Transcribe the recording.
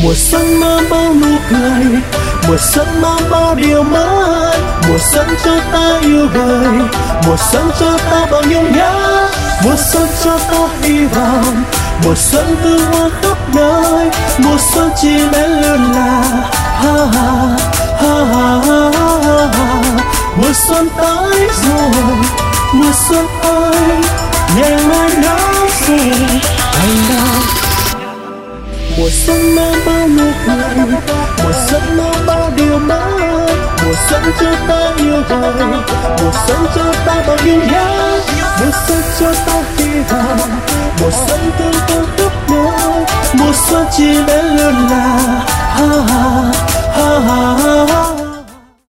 Mùa xuân mang bao nụ cười, mùa xuân mang bao điều mới. Mùa xuân cho ta yêu đời, mùa xuân cho ta bao nhung nhớ. Mùa xuân cho ta hy vọng, mùa xuân tươi hoa khắp nơi. Mùa xuân chỉ đến lượn là ha ha ha ha ha ha. Mùa xuân tới rồi, mùa xuân ơi, nhẹ mai nắng rồi anh đâu. Mùa xuân mang bao nụ cười, mùa xuân mang bao điều mới. Mùa xuân cho ta yêu đời, mùa xuân cho ta bao nhiêu nhớ. Mùa xuân cho ta hy vọng, mùa xuân tươi vui khắp nơi. Mùa xuân chỉ đến lượn là ha ha ha ha ha.